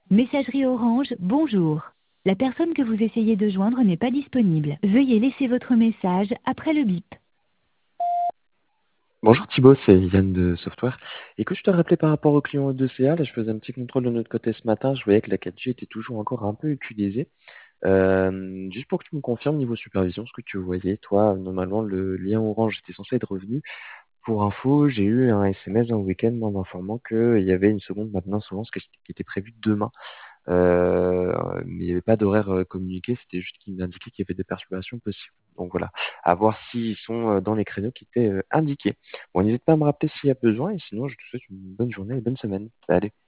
Messagerie Orange, bonjour. La personne que vous essayez de joindre n'est pas disponible. Veuillez laisser votre message après le bip. Bonjour Thibaut, c'est Yann de Software. Écoute, je te rappelais par rapport au client E2CA, là je faisais un petit contrôle de notre côté ce matin, je voyais que la 4G était toujours encore un peu utilisée. Juste pour que tu me confirmes niveau supervision ce que tu voyais, toi, normalement le lien Orange était censé être revenu. Pour info, j'ai eu un SMS dans le week-end en m'informant qu'il y avait une seconde maintenance Orange qui était prévue demain. Mais il n'y avait pas d'horaire communiqué, c'était juste qu'il m'indiquait qu'il y avait des perturbations possibles. Donc voilà, à voir s'ils sont dans les créneaux qui étaient indiqués. Bon, n'hésite pas à me rappeler s'il y a besoin, et sinon je te souhaite une bonne journée et bonne semaine. Allez.